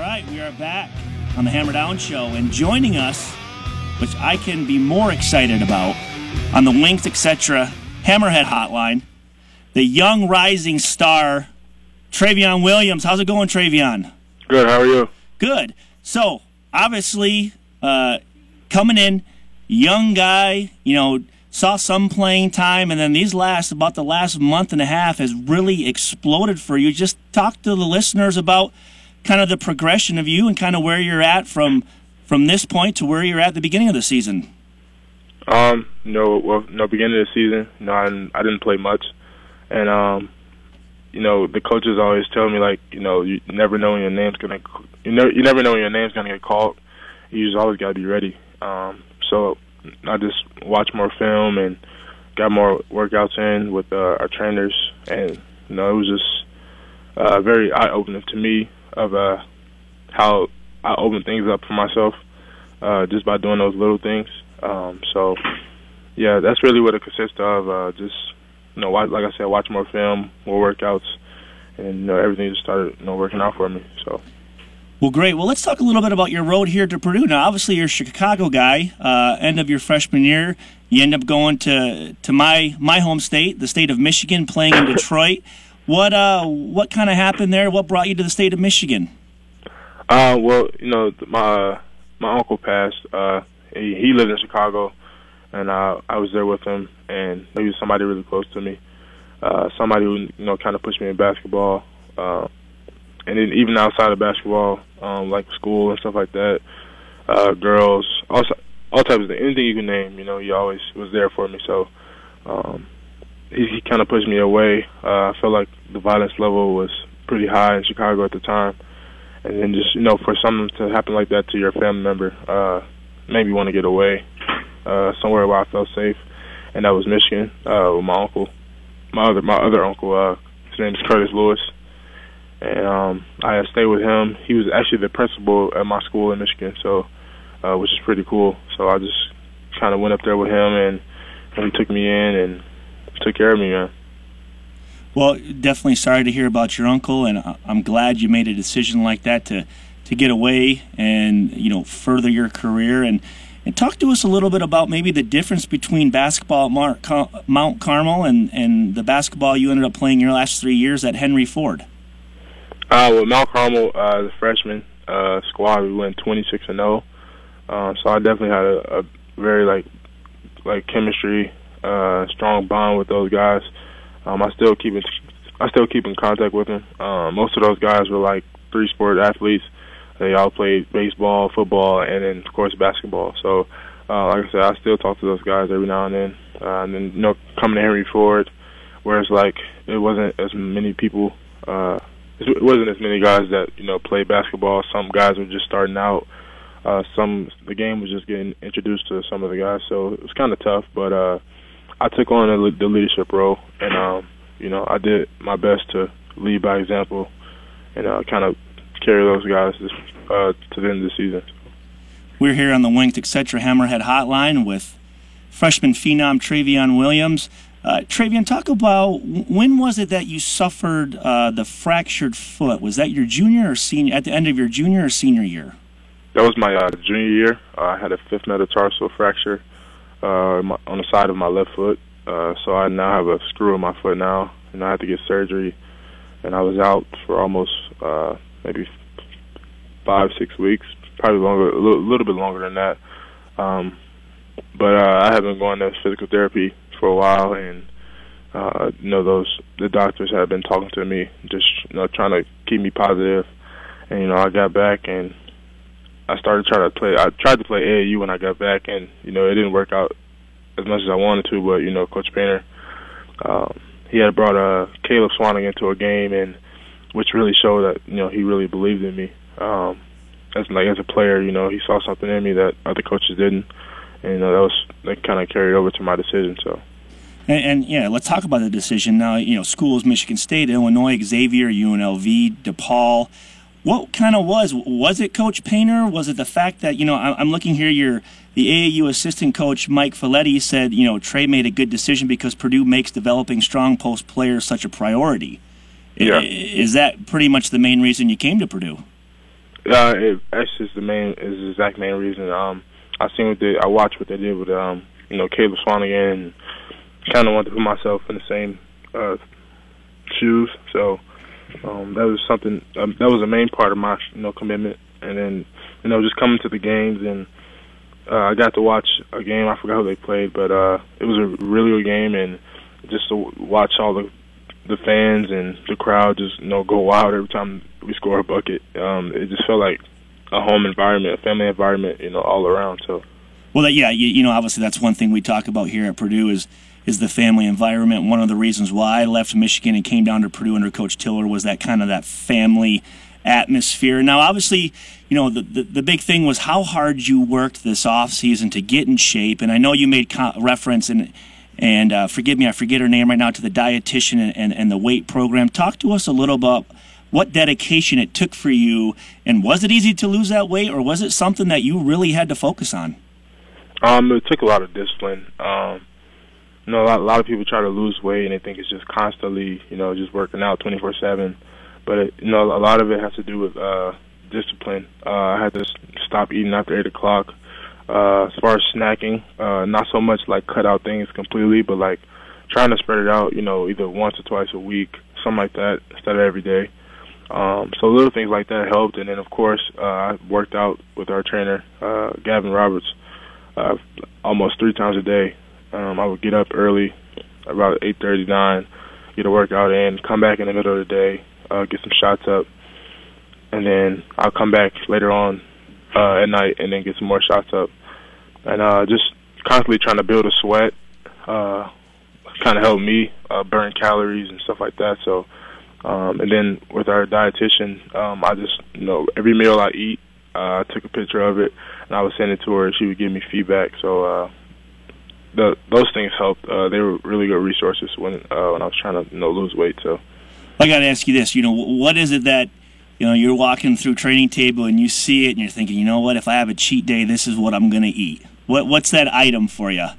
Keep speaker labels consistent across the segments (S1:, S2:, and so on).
S1: right, we are back on the Hammer Down Show, and joining us, which I can be more excited about, on the Winged Etc. Hammerhead Hotline, the young rising star, Trevion Williams. How's it going, Trevion?
S2: Good, how are you?
S1: Good. So, obviously, coming in, young guy, saw some playing time, and then about the last month and a half has really exploded for you. Just talk to the listeners about kind of the progression of you and kind of where you're at from this point to where you're at the beginning of the season.
S2: Beginning of the season, I didn't play much, and the coaches always tell me you never know when your name's gonna get called. You just always gotta be ready. So I just watched more film and got more workouts in with our trainers, and it was just very eye-opening to me of how I open things up for myself just by doing those little things. So yeah, that's really what it consists of. Like I said, watch more film, more workouts, and everything just started working out for me. So.
S1: Well, great. Well, let's talk a little bit about your road here to Purdue. Now, obviously, you're a Chicago guy. End of your freshman year, you end up going to my home state, the state of Michigan, playing in Detroit. What kind of happened there? What brought you to the state of Michigan?
S2: My uncle passed. He lived in Chicago, and I was there with him, and he was somebody really close to me. Somebody who kind of pushed me in basketball. And then even outside of basketball, like school and stuff like that, girls, all types of things, anything you can name, he always was there for me. So he kind of pushed me away. I felt like the violence level was pretty high in Chicago at the time. And then just, for something to happen like that to your family member made me want to get away somewhere where I felt safe. And that was Michigan with my uncle. My other uncle, his name is Curtis Lewis. And I had stayed with him. He was actually the principal at my school in Michigan, so which is pretty cool. So I just kind of went up there with him, and he took me in and took care of me, man.
S1: Well, definitely sorry to hear about your uncle, and I'm glad you made a decision like that to get away and further your career. And talk to us a little bit about maybe the difference between basketball at Mount Carmel and the basketball you ended up playing your last 3 years at Henry Ford.
S2: With Mount Carmel, the freshman squad, we went 26-0. So I definitely had a very like chemistry, strong bond with those guys. I still keep in contact with them. Most of those guys were like 3-sport athletes. They all played baseball, football, and then of course basketball. So like I said, I still talk to those guys every now and then. And then coming to Henry Ford, where it's like it wasn't as many people. It wasn't as many guys that play basketball. Some guys were just starting out. The game was just getting introduced to some of the guys, so it was kind of tough. But I took on the leadership role, and I did my best to lead by example, and kind of carry those guys to the end of the season.
S1: We're here on the Winged Etc. Hammerhead Hotline with freshman phenom Trevion Williams. Trevion, talk about when was it that you suffered the fractured foot? Was that your junior or senior? At the end of your junior or senior year?
S2: That was my junior year. I had a 5th metatarsal fracture on the side of my left foot. So I now have a screw in my foot now, and I had to get surgery. And I was out for almost maybe 5-6 weeks, probably longer, a little bit longer than that. But I have been going to physical therapy for a while, and the doctors have been talking to me, just trying to keep me positive. And I got back, and I tried to play AAU when I got back, and it didn't work out as much as I wanted to. But Coach Painter, he had brought Caleb Swanning into a game, and which really showed that he really believed in me as a player. He saw something in me that other coaches didn't. And that kind of carried over to my decision. So,
S1: and yeah, let's talk about the decision now. Schools: Michigan State, Illinois, Xavier, UNLV, DePaul. What kind of was it Coach Painter? Was it the fact that I'm looking here? The AAU assistant coach Mike Folletti said Trey made a good decision because Purdue makes developing strong post players such a priority.
S2: Yeah.
S1: Is that pretty much the main reason you came to Purdue?
S2: That's just the exact main reason. I watched what they did with Caleb Swanigan, and kind of wanted to put myself in the same shoes. So that was something. That was the main part of my commitment. And then just coming to the games, and I got to watch a game. I forgot who they played, but it was a really good game, and just to watch all the fans and the crowd just go wild every time we score a bucket. It just felt like a home environment, a family environment, all around. So,
S1: well, obviously that's one thing we talk about here at Purdue is the family environment. One of the reasons why I left Michigan and came down to Purdue under Coach Tiller was that kind of that family atmosphere. Now, obviously, the big thing was how hard you worked this offseason to get in shape, and I know you made reference and forgive me, I forget her name right now, to the dietitian and the weight program. Talk to us a little about what dedication it took for you, and was it easy to lose that weight, or was it something that you really had to focus on?
S2: It took a lot of discipline. A lot of people try to lose weight and they think it's just constantly, just working out 24/7. But a lot of it has to do with discipline. I had to stop eating after 8 o'clock. As far as snacking, not so much like cut out things completely, but like trying to spread it out, either once or twice a week, something like that, instead of every day. So little things like that helped. And then, of course, I worked out with our trainer, Gavin Roberts, almost 3 times a day. I would get up early, about 8:30, 9, get a workout in, come back in the middle of the day, get some shots up, and then I'll come back later on at night and then get some more shots up. And just constantly trying to build a sweat kind of helped me burn calories and stuff like that. So, and then with our dietitian, I just, every meal I eat, I took a picture of it, and I would send it to her, and she would give me feedback. So those things helped. They were really good resources when I was trying to lose weight. So
S1: I got to ask you this. What is it that you're walking through training table and you see it and you're thinking, what, if I have a cheat day, this is what I'm going to eat? What's that item for you?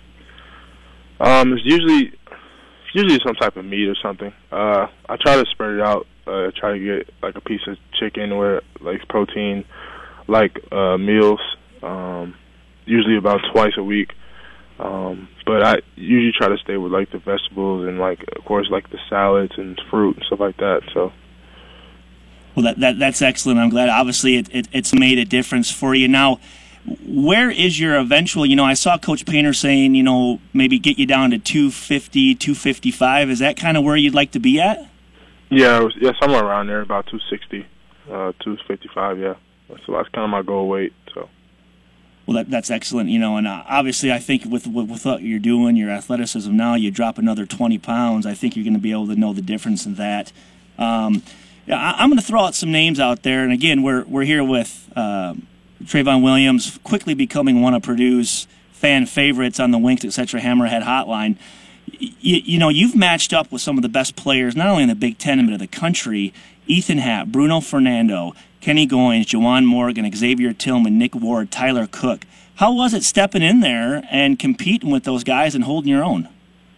S2: It's usually some type of meat or something. I try to spread it out. Try to get like a piece of chicken or like protein, like meals. Usually about twice a week. But I usually try to stay with like the vegetables and like, of course, like the salads and fruit and stuff like that. So.
S1: Well, that's excellent. I'm glad. Obviously, it's made a difference for you. Now, where is your eventual? I saw Coach Painter saying, maybe get you down to 250, 255. Is that kind of where you'd like to be at?
S2: Yeah, somewhere around there, about 260, 255. Yeah, that's kind of my goal weight. So.
S1: Well, that's excellent. And obviously, I think with what you're doing, your athleticism now, you drop another 20 pounds. I think you're going to be able to know the difference in that. I'm going to throw out some names out there, and again, we're here with Trayvon Williams, quickly becoming one of Purdue's fan favorites on the Winks Etc. Hammerhead Hotline. You've matched up with some of the best players, not only in the Big Ten but in the country. Ethan Happ, Bruno Fernando, Kenny Goins, Juwan Morgan, Xavier Tillman, Nick Ward, Tyler Cook. How was it stepping in there and competing with those guys and holding your own?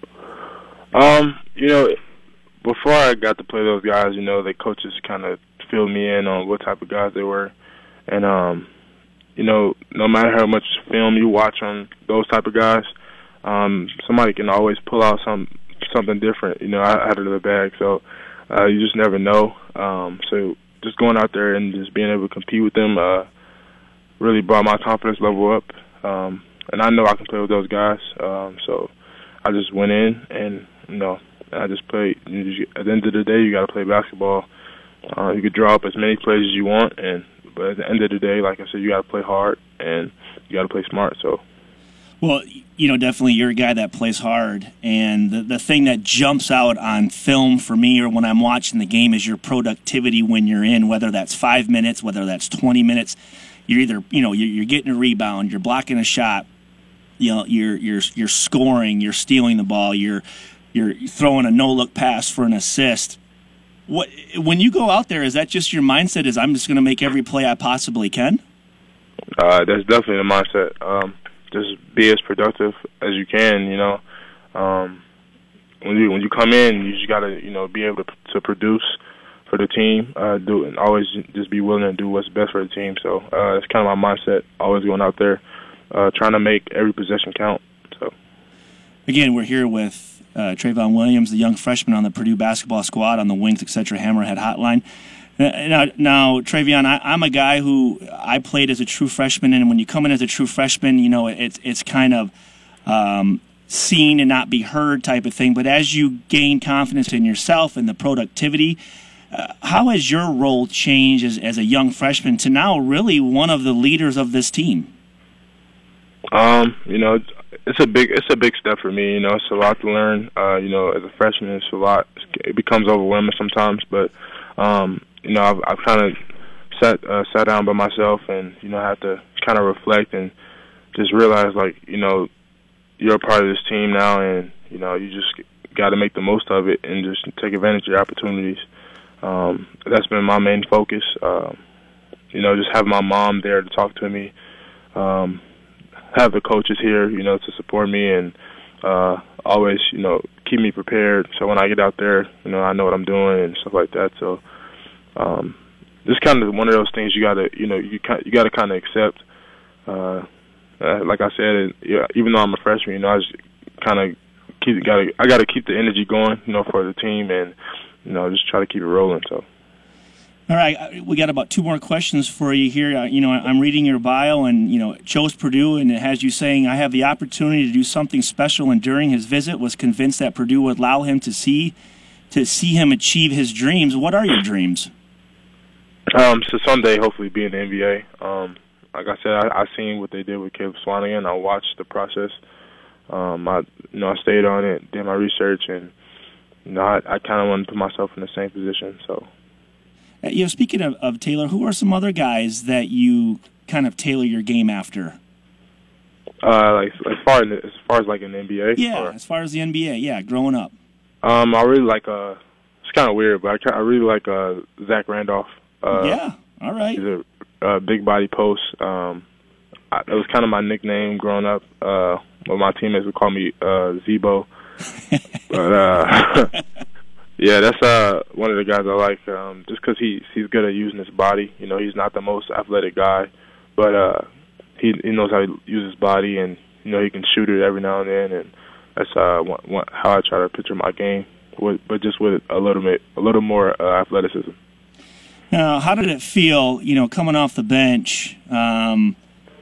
S2: Before I got to play those guys, the coaches kind of filled me in on what type of guys they were. And, no matter how much film you watch on those type of guys, somebody can always pull out something different, out of the bag. So you just never know. So just going out there and just being able to compete with them really brought my confidence level up. And I know I can play with those guys. So I just went in and, I just played. At the end of the day, you got to play basketball. You could draw up as many plays as you want, but at the end of the day, like I said, you got to play hard and you got to play smart. So.
S1: Well, definitely you're a guy that plays hard, and the thing that jumps out on film for me or when I'm watching the game is your productivity when you're in, whether that's 5 minutes, whether that's 20 minutes. You're either, you're getting a rebound, you're blocking a shot, you're scoring, you're stealing the ball, you're throwing a no-look pass for an assist. When you go out there, is that just your mindset? Is I'm just going to make every play I possibly can?
S2: That's definitely the mindset. Just be as productive as you can. When you come in, you just got to be able to produce for the team, do and always just be willing to do what's best for the team. So it's kind of my mindset, always going out there, trying to make every possession count. So
S1: again, we're here with Trevion Williams, the young freshman on the Purdue basketball squad on the Wings Etc. Hammerhead Hotline. Now, Trevion, I'm a guy who I played as a true freshman, and when you come in as a true freshman, you know it's kind of seen and not be heard type of thing. But as you gain confidence in yourself and the productivity, how has your role changed as a young freshman to now really one of the leaders of this team?
S2: You know, it's a big step for me. You know, it's a lot to learn. You know, as a freshman, it's a lot. It becomes overwhelming sometimes, but you know, I've kind of sat down by myself and, you know, I have to kind of reflect and just realize, like, you know, you're a part of this team now, and, you know, you just got to make the most of it and just take advantage of your opportunities. That's been my main focus. You know, just have my mom there to talk to me, have the coaches here, you know, to support me and always, you know, keep me prepared. So when I get out there, you know, I know what I'm doing and stuff like that. So just kind of one of those things you gotta, you know, you gotta kind of accept. Like I said, even though I'm a freshman, you know, I just kind of I gotta keep the energy going, you know, for the team, and, you know, just try to keep it rolling. So.
S1: All right, we got about 2 more questions for you here. You know, I'm reading your bio, and, you know, chose Purdue, and it has you saying, I have the opportunity to do something special, and during his visit was convinced that Purdue would allow him to see him achieve his dreams. What are your dreams?
S2: So someday, hopefully, be in the NBA. Like I said, I seen what they did with Caleb Swanigan. I watched the process. I stayed on it, did my research, and, you know, I kind of want to put myself in the same position. So.
S1: You know, speaking of Taylor, who are some other guys that you kind of tailor your game after?
S2: Like as far as like an NBA.
S1: Yeah, as far as the NBA. Yeah, growing up.
S2: I really like it's kind of weird, but I really like Zach Randolph.
S1: Yeah, all right.
S2: He's a big body post. It was kind of my nickname growing up. Well, my teammates would call me Zebo. But yeah, that's one of the guys I like. Just because he's good at using his body. You know, he's not the most athletic guy, but he knows how to use his body, and, you know, he can shoot it every now and then, and that's how I try to picture my game, but just with a little more athleticism.
S1: Now, how did it feel, you know, coming off the bench? I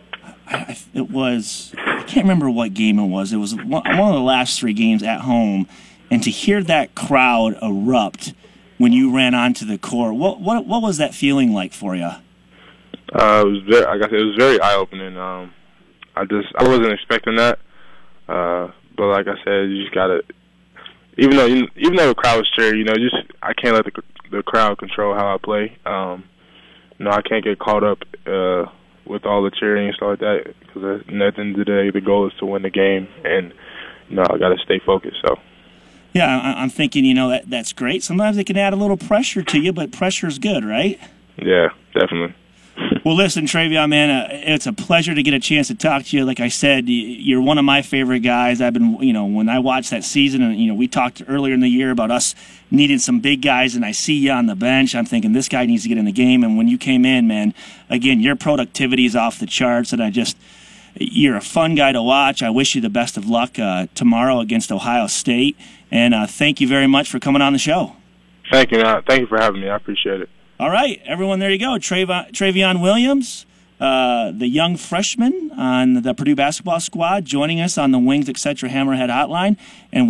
S1: can't remember what game it was. It was one of the last 3 games at home, and to hear that crowd erupt when you ran onto the court, what was that feeling like for you?
S2: It was very eye-opening. I wasn't expecting that, but like I said, you just gotta. Even though the crowd was cheering, you know, I can't let the crowd control how I play. You know, I can't get caught up with all the cheering and stuff like that, because at the end of the day, the goal is to win the game, and, you know, I got to stay focused. So.
S1: Yeah, I'm thinking, you know, that's great. Sometimes it can add a little pressure to you, but pressure is good, right?
S2: Yeah, definitely.
S1: Well, listen, Trevion, man, it's a pleasure to get a chance to talk to you. Like I said, you're one of my favorite guys. I've been, you know, when I watched that season, and, you know, we talked earlier in the year about us needing some big guys, and I see you on the bench. I'm thinking this guy needs to get in the game. And when you came in, man, again, your productivity is off the charts, and you're a fun guy to watch. I wish you the best of luck tomorrow against Ohio State. And thank you very much for coming on the show.
S2: Thank you. Thank you for having me. I appreciate it.
S1: All right, everyone, there you go. Trevion Williams, the young freshman on the Purdue basketball squad, joining us on the Wings Etc. Hammerhead Hotline. And